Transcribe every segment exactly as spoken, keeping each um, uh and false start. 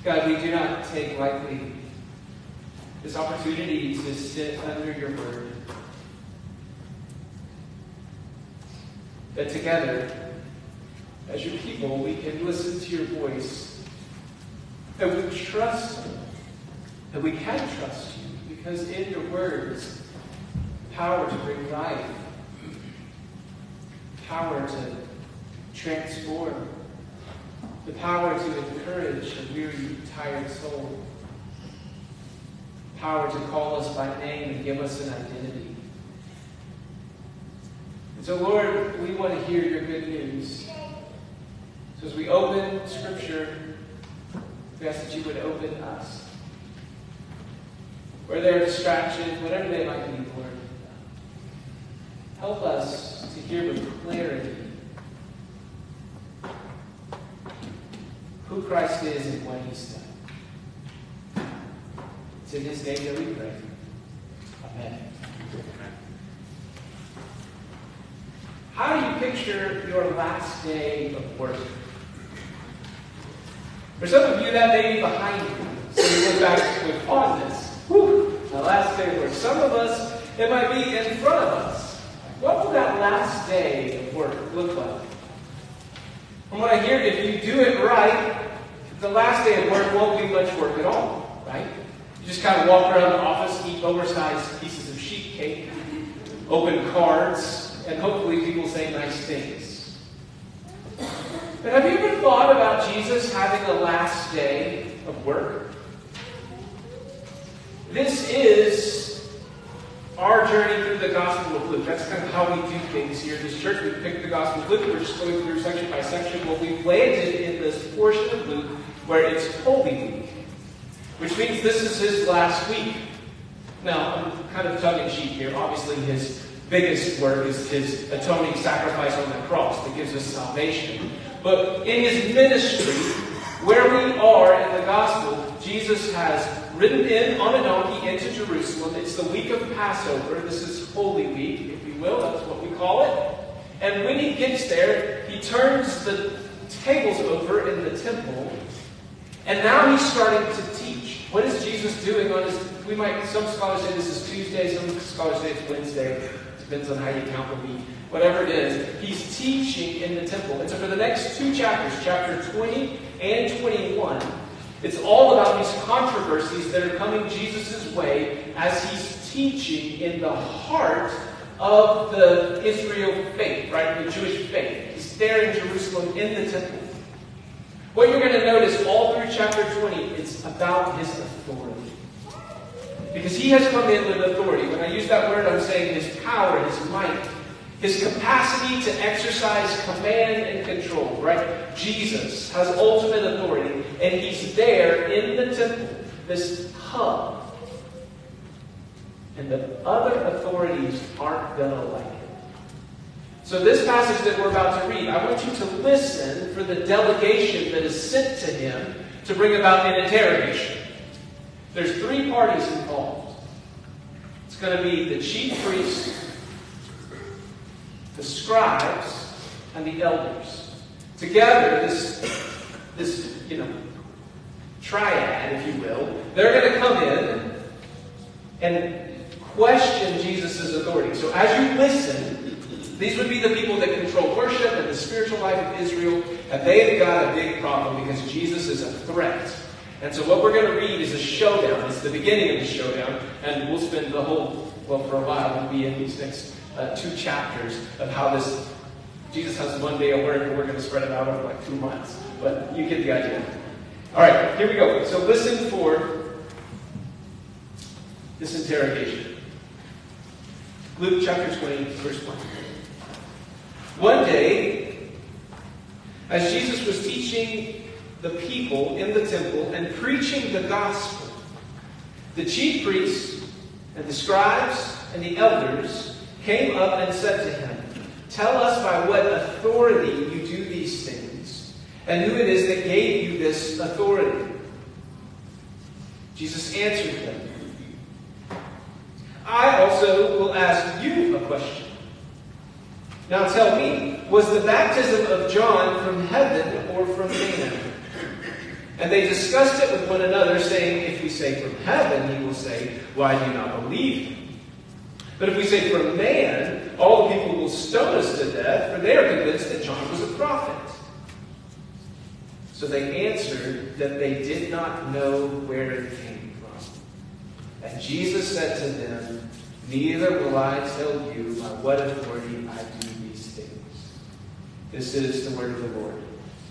God, we do not take lightly this opportunity to sit under your word. That together, as your people, we can listen to your voice. That we trust you. That we can trust you. Because in your words, power to bring life. Power to transform. The power to encourage a weary, tired soul. Power to call us by name and give us an identity. And so, Lord, we want to hear your good news. So as we open Scripture, we ask that you would open us. Where there are distractions, whatever they might be, Lord, help us to hear with clarity who Christ is and what he's done. It's in his name that we pray. Amen. How do you picture your last day of work? For some of you, that may be behind you. So you look back with fondness. Whew, the last day of work. Some of us, it might be in front of us. What will that last day of work look like? From what I hear, if you do it right, the last day of work won't be much work at all, right? You just kind of walk around the office, eat oversized pieces of sheet cake, open cards, and hopefully people say nice things. But have you ever thought about Jesus having a last day of work? This is our journey through the Gospel of Luke. That's kind of how we do things here at this church. We pick the Gospel of Luke. We're just going through section by section. Well, we've landed in this portion of Luke where it's Holy Week, which means this is his last week. Now, I'm kind of tongue-in-cheek here. Obviously, his biggest work is his atoning sacrifice on the cross that gives us salvation. But in his ministry, where we are in the Gospel, Jesus has ridden in on a donkey into Jerusalem. It's the week of Passover. This is Holy Week, if you will. That's what we call it. And when he gets there, he turns the tables over in the temple. And now he's starting to teach. What is Jesus doing on his... We might, some scholars say this is Tuesday, some scholars say it's Wednesday. Depends on how you count the week. Whatever it is, he's teaching in the temple. And so for the next two chapters, chapter twenty and twenty-one, it's all about these controversies that are coming Jesus' way as he's teaching in the heart of the Israel faith, right? The Jewish faith. He's there in Jerusalem in the temple. What you're going to notice all through chapter twenty, it's about his authority. Because he has come in with authority. When I use that word, I'm saying his power, his might, his capacity to exercise command and control, right? Jesus has ultimate authority, and he's there in the temple, this hub. And the other authorities aren't going to like it. So this passage that we're about to read, I want you to listen for the delegation that is sent to him to bring about an interrogation. There's three parties involved. It's going to be the chief priests, the scribes, and the elders. Together, this, this, you know, triad, if you will, they're going to come in and question Jesus' authority. So as you listen, these would be the people that control worship and the spiritual life of Israel, and they've got a big problem because Jesus is a threat. And so what we're going to read is a showdown. It's the beginning of the showdown. And we'll spend the whole, well, for a while, we'll be in these next uh, two chapters of how this, Jesus has one day of work, and we're going to spread it out over like two months. But you get the idea. All right, here we go. So listen for this interrogation. Luke chapter twenty, verse one. One day, as Jesus was teaching the people in the temple and preaching the gospel, the chief priests and the scribes and the elders came up and said to him, "Tell us by what authority you do these things, and who it is that gave you this authority." Jesus answered them, "I also will ask you a question. Now tell me, was the baptism of John from heaven or from man?" And they discussed it with one another, saying, if we say from heaven, he will say, why do you not believe him? But if we say from man, all the people will stone us to death, for they are convinced that John was a prophet. So they answered that they did not know where it came from. And Jesus said to them, neither will I tell you by what authority I do these things. This is the word of the Lord.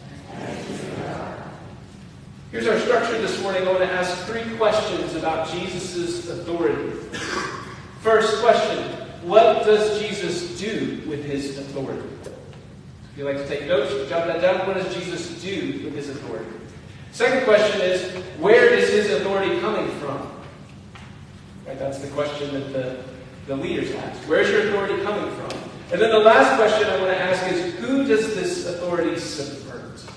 Here's our structure this morning. I want to ask three questions about Jesus' authority. First question, what does Jesus do with his authority? If you'd like to take notes, jot that down. What does Jesus do with his authority? Second question is, where is his authority coming from? Right, that's the question that the, the leaders ask. Where's your authority coming from? And then the last question I want to ask is, who does this authority subvert?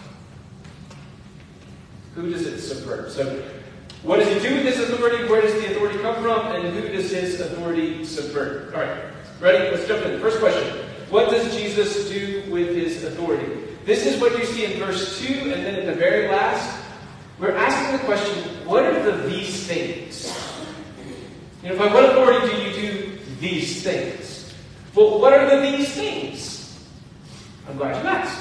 Who does it subvert? So, what does he do with his authority? Where does the authority come from? And who does his authority subvert? All right, ready? Let's jump in. First question. What does Jesus do with his authority? This is what you see in verse two, and then at the very last, we're asking the question, what are the these things? You know, by what authority do you do these things? Well, what are the these things? I'm glad you asked.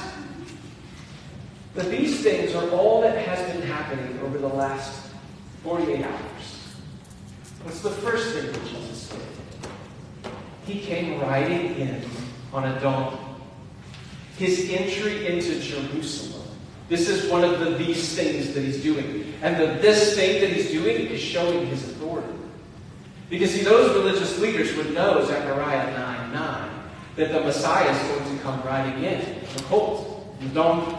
But these things are all that has been happening over the last forty-eight hours. What's the first thing that Jesus did? He came riding in on a donkey. His entry into Jerusalem. This is one of the these things that he's doing. And the this thing that he's doing is showing his authority. Because see, those religious leaders would know, Zechariah nine nine, that the Messiah is going to come riding in, the colt, the donkey.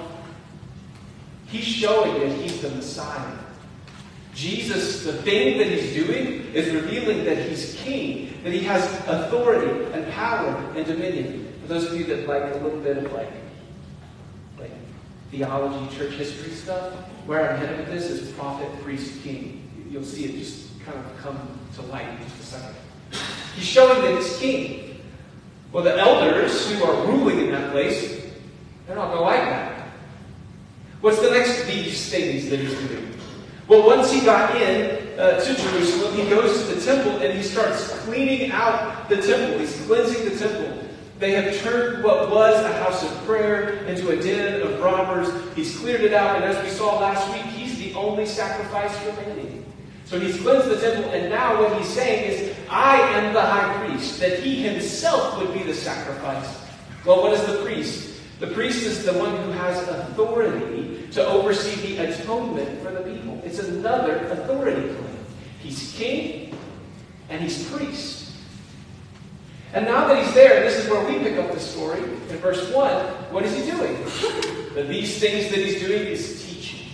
He's showing that he's the Messiah. Jesus, the thing that he's doing is revealing that he's king, that he has authority and power and dominion. For those of you that like a little bit of like, like theology, church history stuff, where I'm headed with this is prophet, priest, king. You'll see it just kind of come to light in just a second. He's showing that he's king. Well, the elders who are ruling in that place, they're not going to like that. What's the next these things that he's doing? Well, once he got in uh, to Jerusalem, he goes to the temple and he starts cleaning out the temple. He's cleansing the temple. They have turned what was a house of prayer into a den of robbers. He's cleared it out, and as we saw last week, he's the only sacrifice remaining. So he's cleansed the temple, and now what he's saying is, I am the high priest, that he himself would be the sacrifice. Well, what is the priest? The priest is the one who has authority to oversee the atonement for the people. It's another authority claim. He's king and he's priest. And now that he's there, this is where we pick up the story. In verse one, what is he doing? The these things that he's doing is teaching.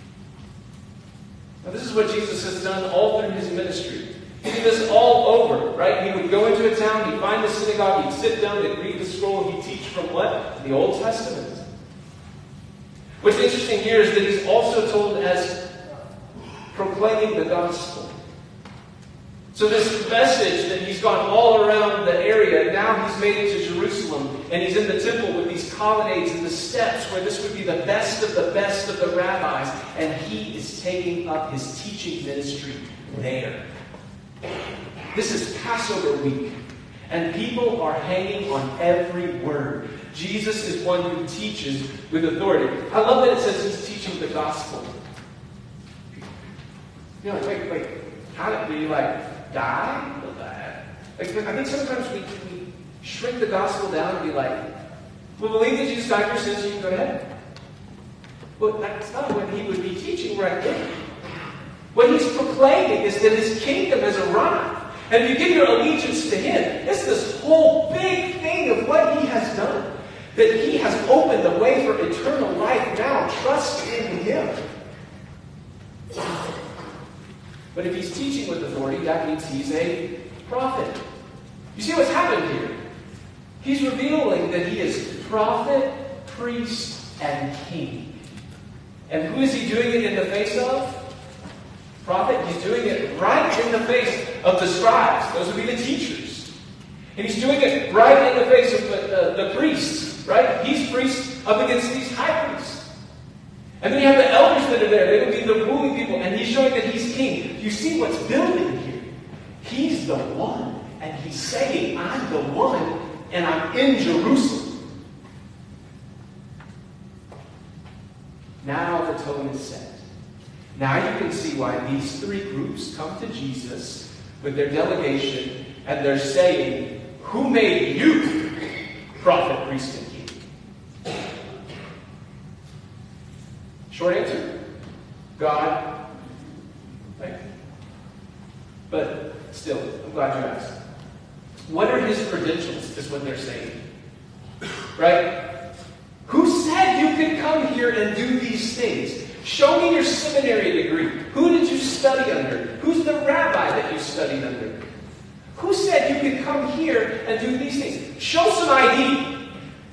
Now this is what Jesus has done all through his ministry. He did this all over, right? He would go into a town, he'd find a synagogue, he'd sit down, he'd read the scroll, he'd teach from what? The Old Testament. What's interesting here is that he's also told as proclaiming the gospel. So this message that he's gone all around the area, now he's made it to Jerusalem, and he's in the temple with these colonnades and the steps where this would be the best of the best of the rabbis, and he is taking up his teaching ministry there. This is Passover week, and people are hanging on every word. Jesus is one who teaches with authority. I love that it says he's teaching the gospel. You're like, wait, wait, how did, do you like die? Like, I think sometimes we, we shrink the gospel down and be like, well, believe that Jesus died for your sins, you can go to heaven. Well, that's not what he would be teaching right there. What he's proclaiming is that his kingdom has arrived. And if you give your allegiance to him, it's this whole big thing of what he has done. That he has opened the way for eternal life. Now, trust in him. But if he's teaching with authority, that means he's a prophet. You see what's happened here? He's revealing that he is prophet, priest, and king. And who is he doing it in the face of? Prophet, he's doing it right in the face of the scribes. Those would be the teachers. And he's doing it right in the face of the, uh, the priests, right? He's priest up against these high priests. And then you have the elders that are there. They would be the ruling people. And he's showing that he's king. You see what's building here. He's the one. And he's saying, I'm the one. And I'm in Jerusalem. Now the tone is set. Now you can see why these three groups come to Jesus with their delegation. And they're saying, who made you prophet, priest, and king? Short answer, God. Right? But still, I'm glad you asked. What are his credentials, is what they're saying. Right? Who said you could come here and do these things? Show me your seminary degree. Who did you study under? Who's the rabbi that you studied under? Who said you could come here and do these things? Show some I D.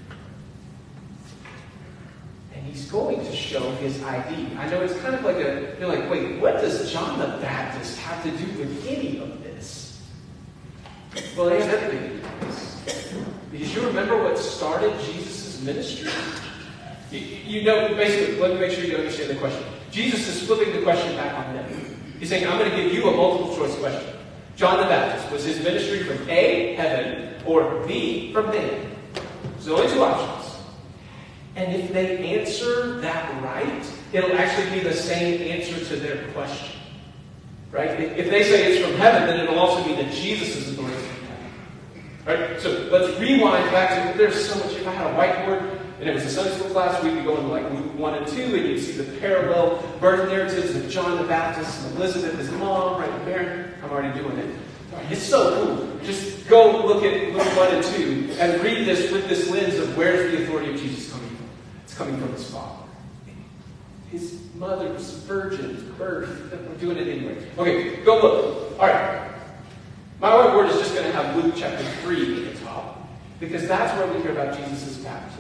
And he's going to show his I D. I know it's kind of like a, you're like, wait, what does John the Baptist have to do with any of this? Well, it has everything to do with this. Because you remember what started Jesus' ministry? You, you know, basically, let me make sure you understand the question. Jesus is flipping the question back on them. He's saying, I'm going to give you a multiple choice question. John the Baptist, was his ministry from A, heaven, or B, from man? There's only two options. And if they answer that right, it'll actually be the same answer to their question. Right? If they say it's from heaven, then it'll also mean that Jesus is authority from heaven. Right? So let's rewind back to, there's so much, if I had a whiteboard, and it was a Sunday school class, we'd be going to like Luke one and two, and you'd see the parallel birth narratives of John the Baptist and Elizabeth, his mom, right there. I'm already doing it. It's so cool. Just go look at Luke one and two and read this with this lens of where's the authority of Jesus coming from. It's coming from his father. His mother was virgin, birth. We're doing it anyway. Okay, go look. All right. My whiteboard is just going to have Luke chapter three at the top, because that's where we hear about Jesus' baptism.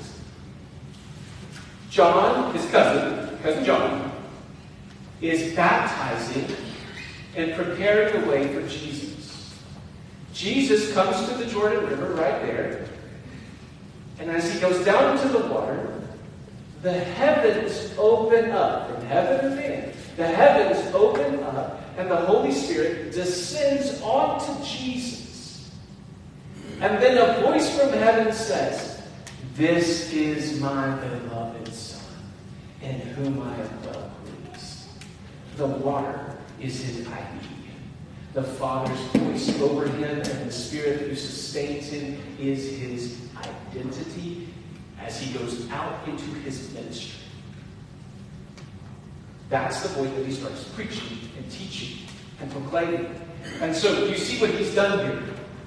John, his cousin, cousin John, is baptizing and preparing the way for Jesus. Jesus comes to the Jordan River right there, and as he goes down into the water, the heavens open up. From heaven and man, the heavens open up, and the Holy Spirit descends onto Jesus. And then a voice from heaven says, "This is my beloved Son, in whom I am well pleased." The water is his I D. The Father's voice over him and the Spirit who sustains him is his identity as he goes out into his ministry. That's the point that he starts preaching and teaching and proclaiming. And so you see what he's done here.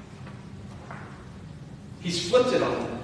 He's flipped it on them.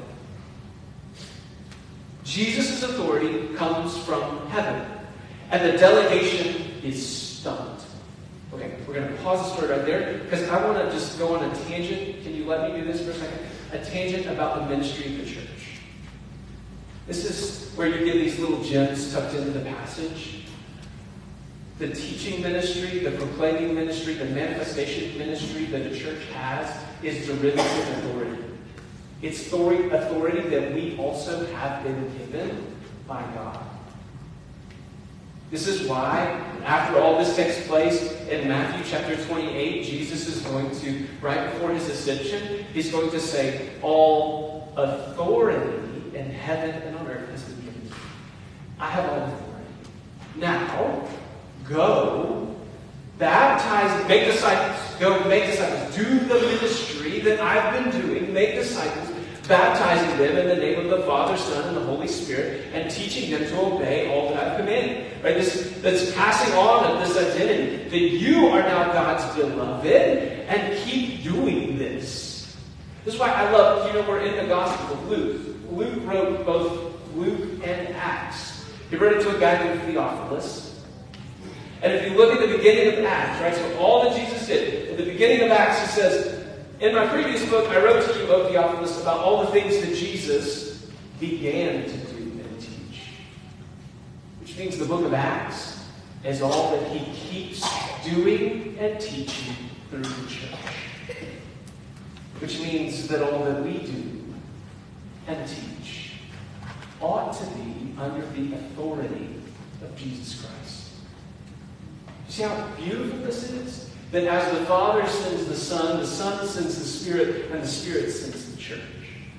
Jesus' authority comes from heaven, and the delegation is stunned. Okay, we're going to pause the story right there, because I want to just go on a tangent. Can you let me do this for a second? A tangent about the ministry of the church. This is where you get these little gems tucked into the passage. The teaching ministry, the proclaiming ministry, the manifestation ministry that a church has is derivative authority. It's authority that we also have been given by God. This is why, after all this takes place in Matthew chapter twenty-eight, Jesus is going to, right before his ascension, he's going to say, all authority in heaven and on earth has been given to me. I have all authority. Now, go, baptize, make disciples. Go make disciples. Do the ministry that I've been doing. Make disciples, baptizing them in the name of the Father, Son, and the Holy Spirit, and teaching them to obey all that I've commanded. Right? This, that's passing on of this identity, that you are now God's beloved, and keep doing this. This is why I love, you know, we're in the Gospel of Luke. Luke wrote both Luke and Acts. He wrote it to a guy named Theophilus. And if you look at the beginning of Acts, right, so all that Jesus did, in the beginning of Acts, he says, in my previous book, I wrote to you, O Theophilus, about all the things that Jesus began to do and teach. Which means the book of Acts is all that he keeps doing and teaching through the church. Which means that all that we do and teach ought to be under the authority of Jesus Christ. You see how beautiful this is? That as the Father sends the Son, the Son sends the Spirit, and the Spirit sends the church.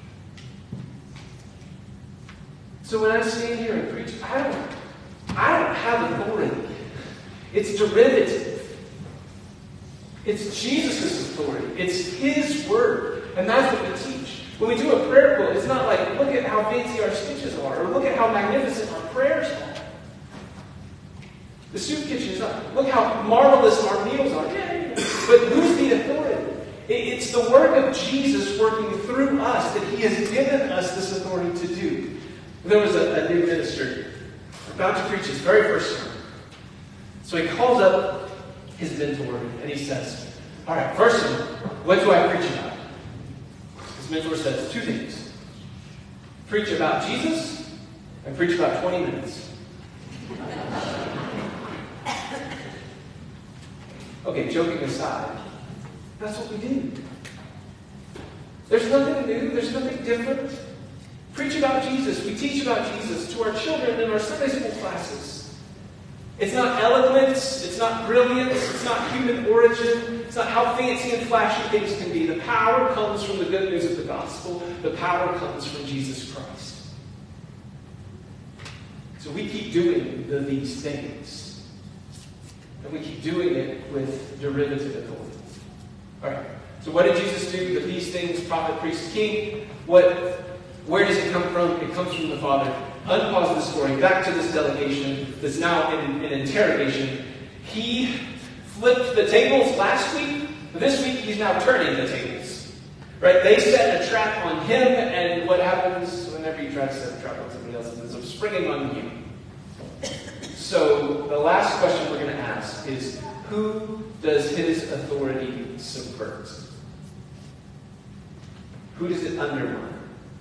So when I stand here and preach, I don't, I don't have authority. It's derivative. It's Jesus' authority. It's His word. And that's what we teach. When we do a prayer quote, it's not like, look at how fancy our stitches are, or look at how magnificent our prayers are. The soup kitchen is not, look how marvelous our meals are. Yeah, yeah. But who's the authority? It's the work of Jesus working through us that He has given us this authority to do. There was a, a new minister about to preach his very first sermon. So he calls up his mentor and he says, all right, first of all, what do I preach about? His mentor says two things. Preach about Jesus and preach about twenty minutes. Okay, joking aside, that's what we do. There's nothing new. There's nothing different. Preach about Jesus. We teach about Jesus to our children in our Sunday school classes. It's not eloquence. It's not brilliance. It's not human origin. It's not how fancy and flashy things can be. The power comes from the good news of the gospel. The power comes from Jesus Christ. So we keep doing the, these things. And we keep doing it with derivative authority. All right. So what did Jesus do? The these things, prophet, priest, king. What, where does it come from? It comes from the Father. Unpause the story. Back to this delegation that's now in an interrogation. He flipped the tables last week. This week he's now turning the tables. Right? They set a trap on him, and what happens whenever you try to set a trap on somebody else is it's springing on you. So the last question we're going to ask is, who does his authority subvert? Who does it undermine?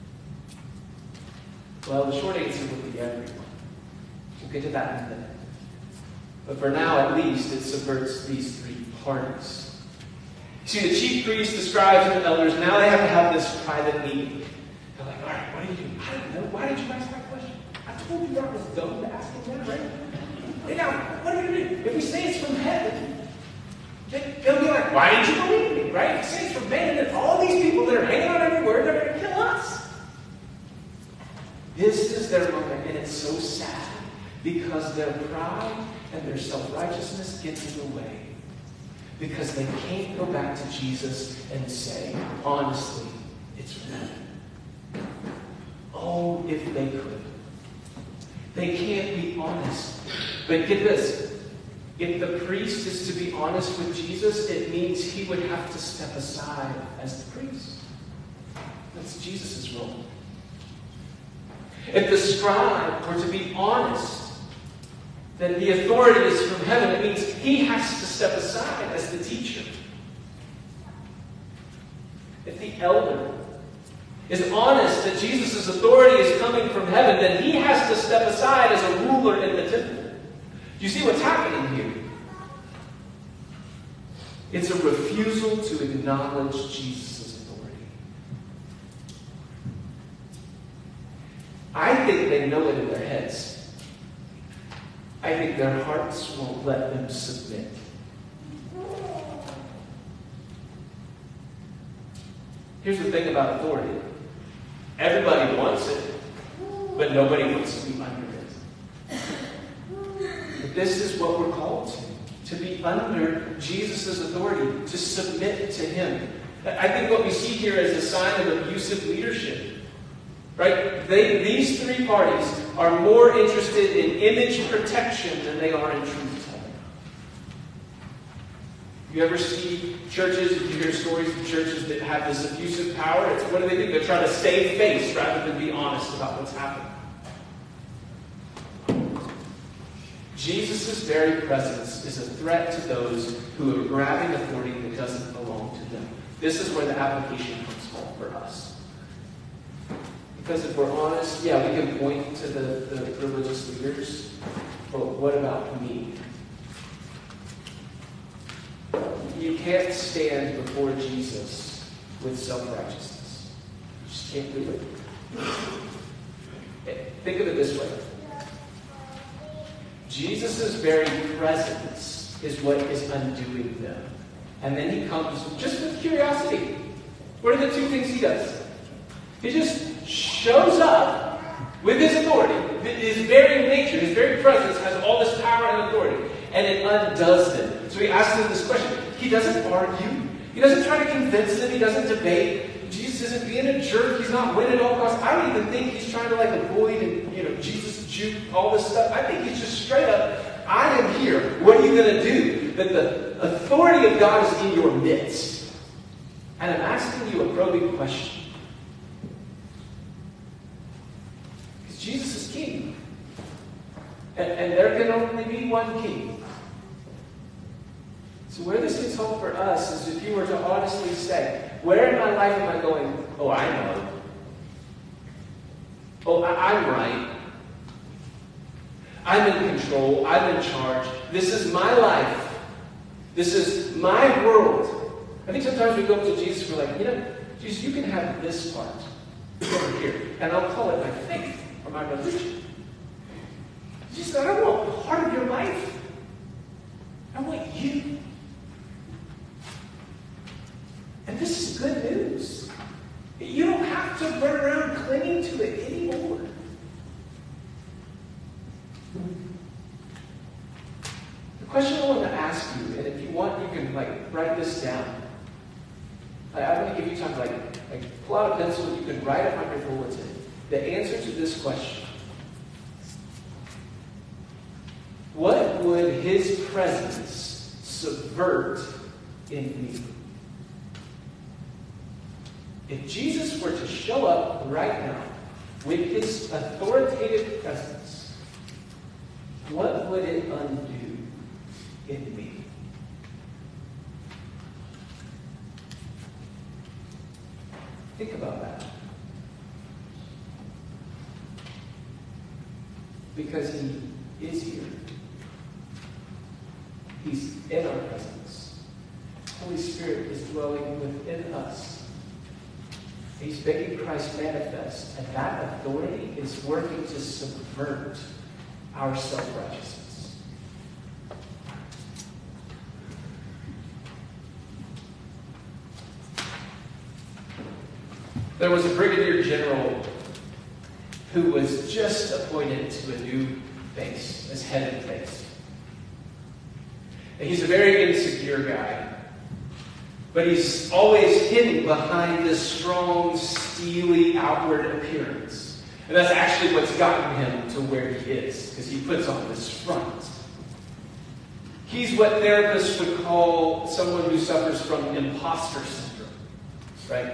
Well, the short answer would be everyone. We'll get to that in a minute. But for now, at least, it subverts these three parties. See, the chief priests, the scribes, and the elders, now they have to have this private meeting. They're like, all right, what do you do? I don't know. Why did you ask that question? I told you that was dumb to ask him that, right? And now, what are you going to do? If we say it's from heaven, they'll be like, why didn't you believe me, right? If we say it's from heaven, then all these people that are hanging on every word, they're going to kill us. This is their moment, and it's so sad because their pride and their self-righteousness gets in the way. Because they can't go back to Jesus and say, honestly, it's from heaven. Oh, if they could. They can't be honest. But get this. If the priest is to be honest with Jesus, it means he would have to step aside as the priest. That's Jesus' role. If the scribe were to be honest, then the authority is from heaven. It means he has to step aside as the teacher. If the elder is honest that Jesus' authority is coming from heaven, then he has to step aside as a ruler in the temple. Do you see what's happening here? It's a refusal to acknowledge Jesus' authority. I think they know it in their heads. I think their hearts won't let them submit. Here's the thing about authority. Everybody wants it, but nobody wants to be under it. But this is what we're called to, to be under Jesus' authority, to submit to him. I think what we see here is a sign of abusive leadership. Right? They, these three parties are more interested in image protection than they are in truth telling. You ever see churches, if you hear stories of churches that have this abusive power, it's what do they do? They try to save face rather than be honest about what's happening. Jesus' very presence is a threat to those who are grabbing authority that doesn't belong to them. This is where the application comes from for us. Because if we're honest, yeah, we can point to the, the religious leaders, but what about me? You can't stand before Jesus with self-righteousness. You just can't do it. Think of it this way. Jesus' very presence is what is undoing them. And then he comes just with curiosity. What are the two things he does? He just shows up with his authority. His very nature, his very presence has all this power and authority. And it undoes them. So he asks them this question. He doesn't argue. He doesn't try to convince them. He doesn't debate. Jesus isn't being a jerk. He's not winning at all costs. I don't even think he's trying to like avoid and, you know, Jesus juke, all this stuff. I think he's just straight up, I am here. What are you going to do? That the authority of God is in your midst. And I'm asking you a probing question. Because Jesus is king. And, and there can only be one king. So where this hits home for us is if you were to honestly say, where in my life am I going, oh, I know. Oh, I, I'm right. I'm in control. I'm in charge. This is my life. This is my world. I think sometimes we go up to Jesus, we're like, you know, Jesus, you can have this part over here. And I'll call it my faith or my religion. Jesus, I don't want part of your life. I want you. And this is good news. You don't have to run around clinging to it anymore. The question I want to ask you, and if you want, you can like write this down. I, I'm going to give you time to like, like pull out a pencil. You can write it on your bulletin. The answer to this question: what would his presence subvert in me? If Jesus were to show up right now with his authoritative presence, what would it undo in me? Think about that. Because he is here. He's in our presence. Holy Spirit is dwelling within us. He's making Christ manifest, and that authority is working to subvert our self-righteousness. There was a brigadier general who was just appointed to a new base, as head of base. And he's a very insecure guy. But he's always hidden behind this strong, steely outward appearance. And that's actually what's gotten him to where he is, because he puts on this front. He's what therapists would call someone who suffers from imposter syndrome, right?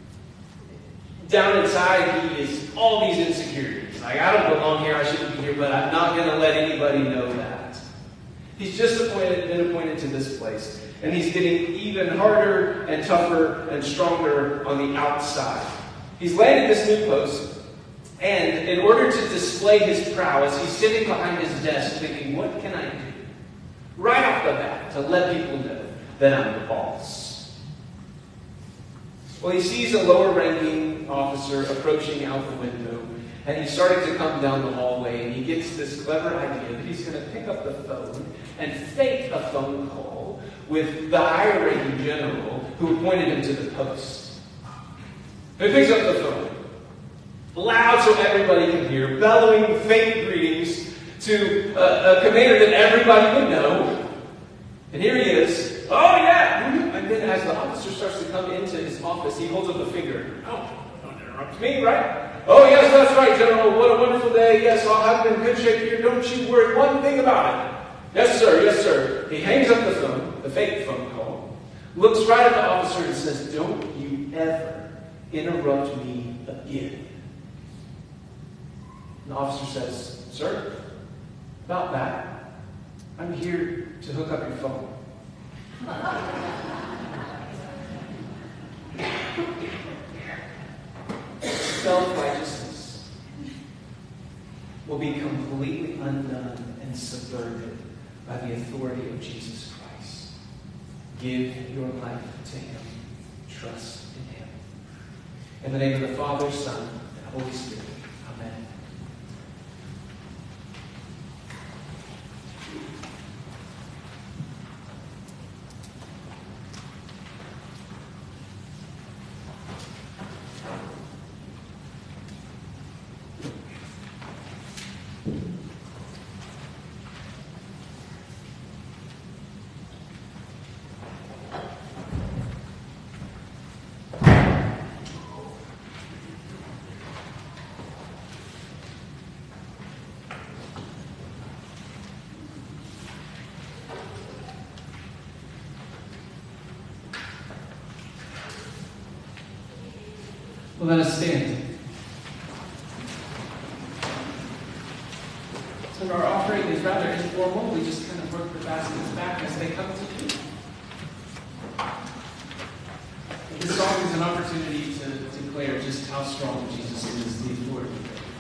Down inside, he is all these insecurities. Like, I don't belong here, I shouldn't be here, but I'm not going to let anybody know that. He's just appointed, been appointed to this place. And he's getting even harder and tougher and stronger on the outside. He's landed this new post, and in order to display his prowess, he's sitting behind his desk thinking, what can I do? Right off the bat, to let people know that I'm the boss. Well, he sees a lower-ranking officer approaching out the window, and he's starting to come down the hallway, and he gets this clever idea that he's going to pick up the phone and fake a phone call with the higher-ranking general who appointed him to the post. And he picks up the phone, loud so everybody can hear, bellowing fake greetings to a, a commander that everybody would know. And here he is. Oh, yeah! And then as the officer starts to come into his office, he holds up a finger. Oh, don't interrupt me, right? Oh, yes, that's right, General. What a wonderful day. Yes, I'll have it in good shape here. Don't you worry one thing about it. Yes, sir. Yes, sir. He hangs up the phone, the fake phone call, looks right at the officer and says, don't you ever interrupt me again. And the officer says, sir, about that, I'm here to hook up your phone. Self-righteousness will be completely undone and subverted by the authority of Jesus Christ. Give your life to Him. Trust in Him. In the name of the Father, Son, and Holy Spirit. Amen. Well, let us stand. So our offering is rather informal. We just kind of work the baskets back as they come to you. This song is an opportunity to declare just how strong Jesus is, the Lord.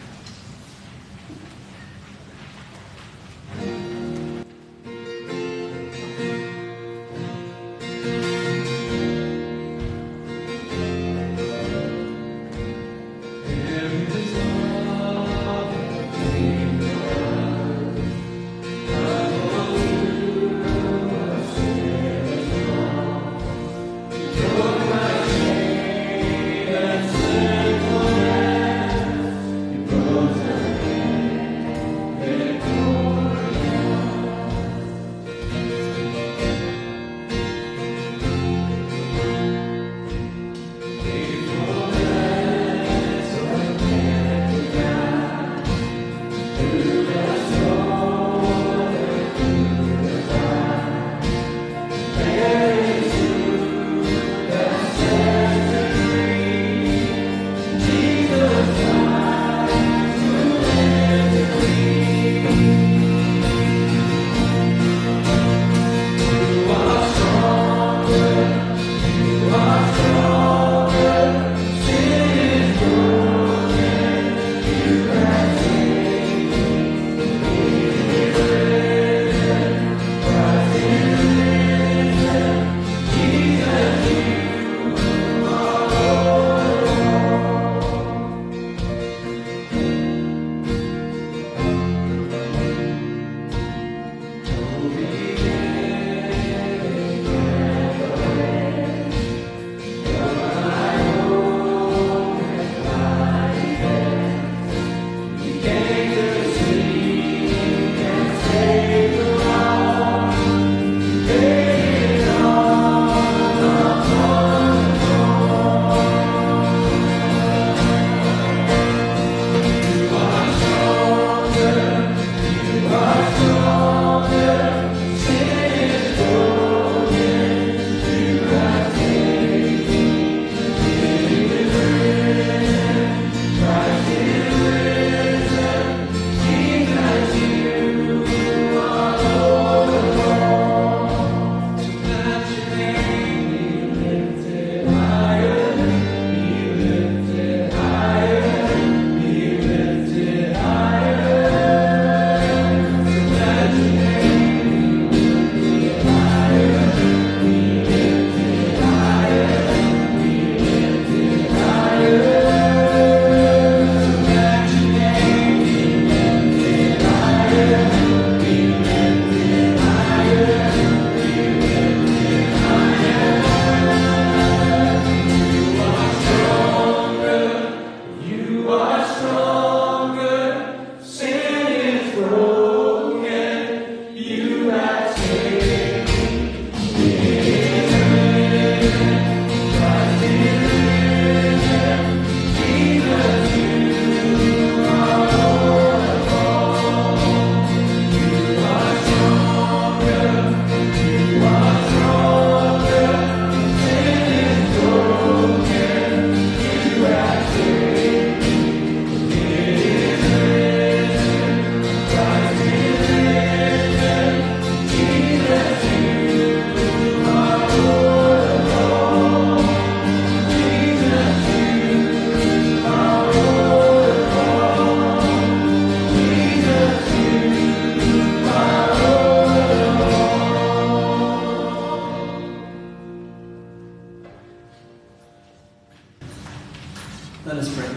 Let us pray.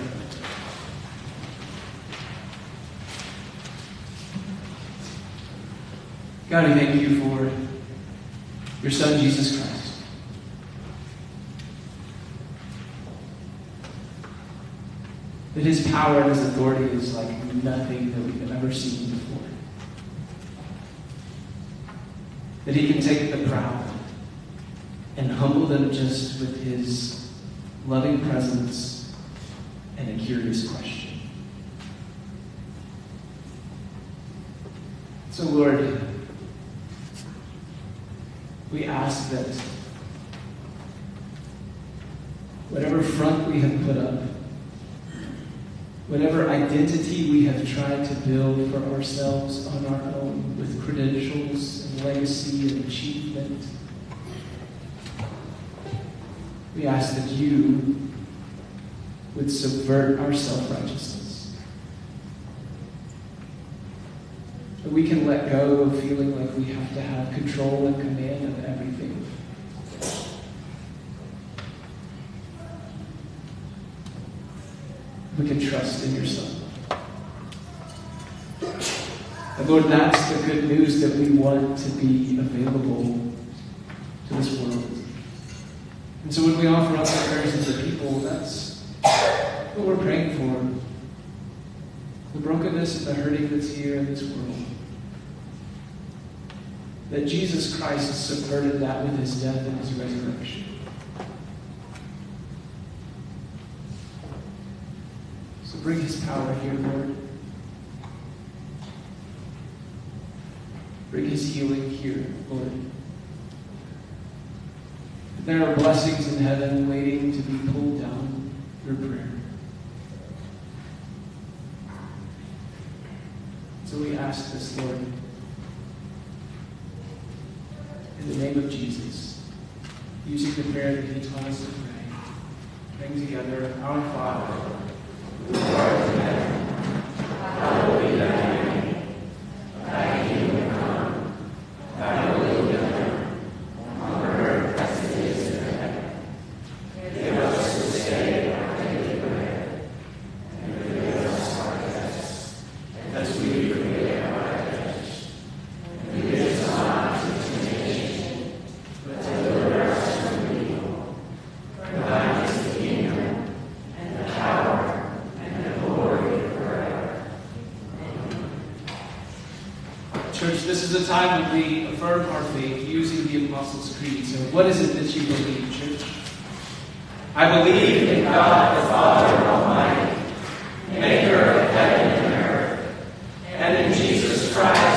God, we thank you for your Son, Jesus Christ. That his power and his authority is like nothing that we've ever seen before. That he can take the proud and humble them just with his loving presence and a curious question. So, Lord, we ask that whatever front we have put up, whatever identity we have tried to build for ourselves on our own with credentials and legacy and achievement. We ask that you would subvert our self-righteousness. That we can let go of feeling like we have to have control and command of everything. We can trust in your Son. And Lord, that's the good news that we want to be available to this world. And so when we offer up our prayers as a people, that's what we're praying for. The brokenness and the hurting that's here in this world. That Jesus Christ has subverted that with his death and his resurrection. So bring his power here, Lord. Bring his healing here, Lord. There are blessings in heaven waiting to be pulled down through prayer. So we ask this, Lord, in the name of Jesus, using the prayer that he taught us to pray. Praying together, our Father, who art in heaven, hallowed be thy name. Thy kingdom come, thy will be done, on earth as it is in heaven. Give us this day our daily bread, and forgive us our debts, as we forgive our debtors. And lead us not into temptation, but deliver us from evil. For thine is the kingdom, and the power, and the glory forever. Amen. Church, this is a time when we affirm our faith using the Apostles' Creed. So what is it that you believe, church? I believe in God the Father Almighty, maker of heaven and earth, and in Jesus Christ,